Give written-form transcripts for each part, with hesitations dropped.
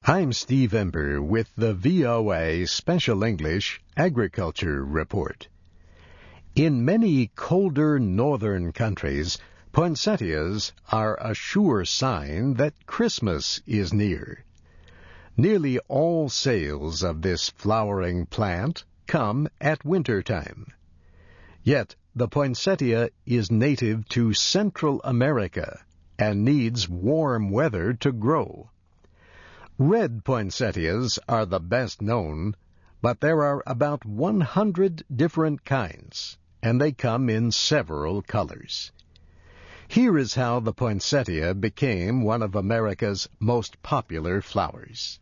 I'm Steve Ember with the VOA Special English Agriculture Report. In many colder northern countries, poinsettias are a sure sign that Christmas is near. Nearly all sales of this flowering plant come at winter time. Yet the poinsettia is native to Central America and needs warm weather to grow. Red poinsettias are the best known, but there are about 100 different kinds, and they come in several colors. Here is how the poinsettia became one of America's most popular flowers.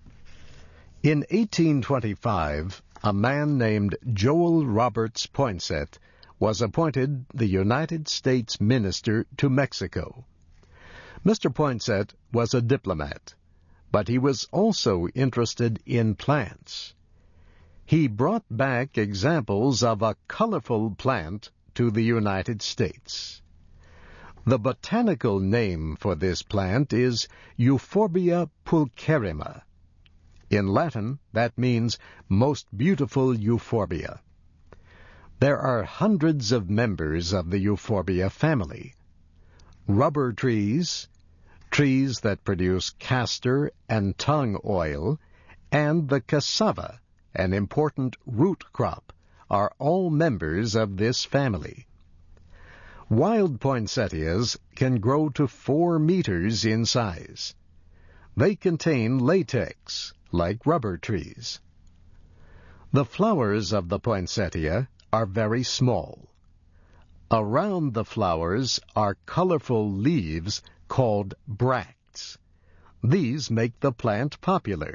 In 1825, a man named Joel Roberts Poinsett was appointed the United States Minister to Mexico. Mr. Poinsett was a diplomat, but he was also interested in plants. He brought back examples of a colorful plant to the United States. The botanical name for this plant is Euphorbia pulcherrima. In Latin, that means most beautiful euphorbia. There are hundreds of members of the euphorbia family. Rubber trees, trees that produce castor and tung oil, and the cassava, an important root crop, are all members of this family. Wild poinsettias can grow to 4 meters in size. They contain latex, like rubber trees. The flowers of the poinsettia are very small. Around the flowers are colorful leaves called bracts. These make the plant popular.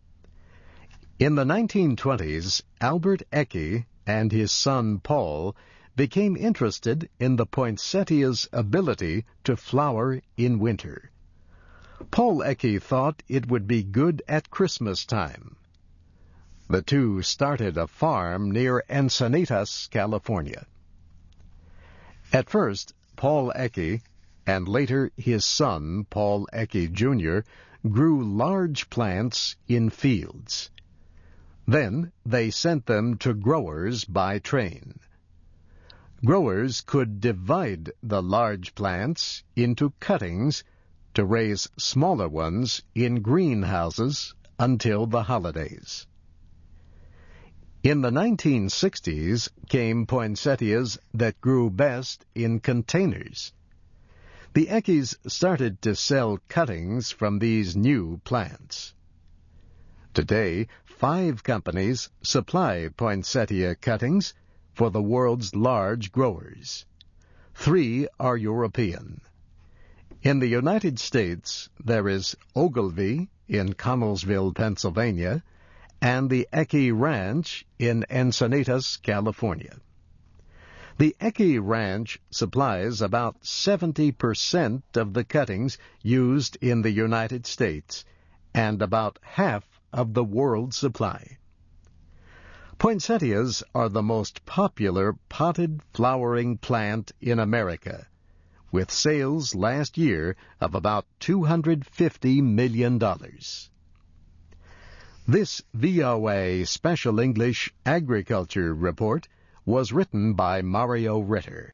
In the 1920s, Albert Ecke and his son Paul became interested in the poinsettia's ability to flower in winter. Paul Ecke thought it would be good at Christmas time. The two started a farm near Encinitas, California. At first, Paul Ecke and later his son, Paul Ecke Jr., grew large plants in fields. Then they sent them to growers by train. Growers could divide the large plants into cuttings to raise smaller ones in greenhouses until the holidays. In the 1960s came poinsettias that grew best in containers. The Eckes started to sell cuttings from these new plants. Today, 5 companies supply poinsettia cuttings for the world's large growers. 3 are European. In the United States, there is Ogilvy in Connellsville, Pennsylvania, and the Ecke Ranch in Encinitas, California. The Ecke Ranch supplies about 70% of the cuttings used in the United States and about half of the world's supply. Poinsettias are the most popular potted flowering plant in America, with sales last year of about $250 million. This VOA Special English Agriculture Report was written by Mario Ritter.